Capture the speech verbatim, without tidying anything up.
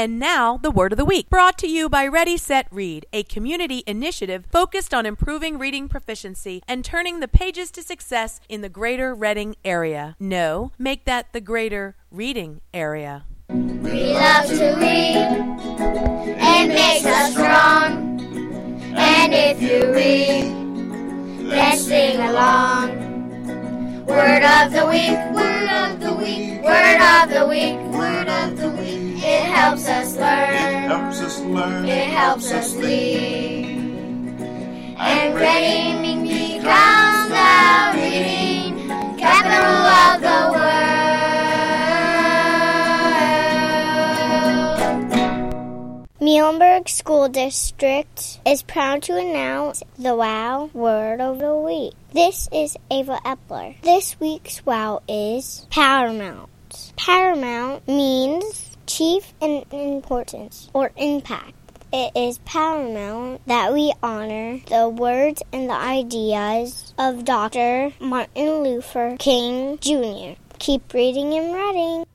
And now, the Word of the Week, brought to you by Ready, Set, Read, a community initiative focused on improving reading proficiency and turning the pages to success in the greater Reading area. No, make that the greater reading area. We love to read. It makes us strong. And if you read, then sing along. Word of the week, word of the week, word of the week, word of the week. It helps us learn, it helps us learn, it helps us lead. And reading becomes the reading capital of the world. Muhlenberg School District is proud to announce the WOW Word of the Week. This is Ava Epler. This week's WOW is paramount. Paramount means chief in importance or impact. It is paramount that we honor the words and the ideas of Doctor Martin Luther King Junior Keep reading and writing.